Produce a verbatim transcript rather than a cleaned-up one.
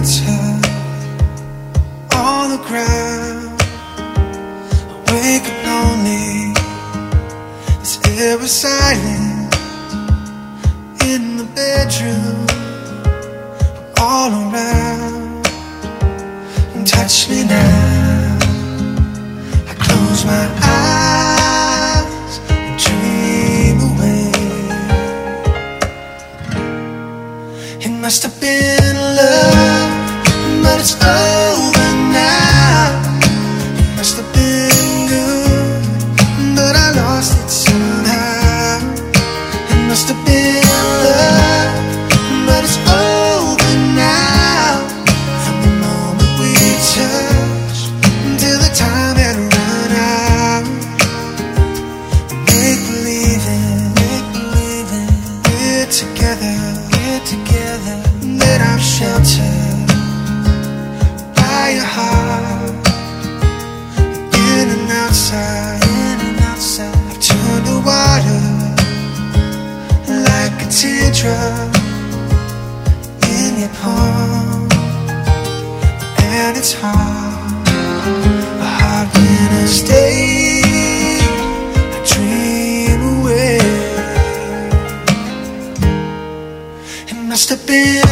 glitter on the ground. I wake up lonely, this air is silent in the bedroom, all around. Touch me now, I close my eyes and dream away. It must have been love, but it's over now. It must have been good, but I lost it somehow. It must have been love, but it's over now. From the moment we touched till the time had run out. Make believing, make believing we're together, we're together. That I'm sheltered by your heart, in and outside, in and outside. I've turned to water like a teardrop in your palm, and it's hard, a hard winter's day. I dream away. It must have been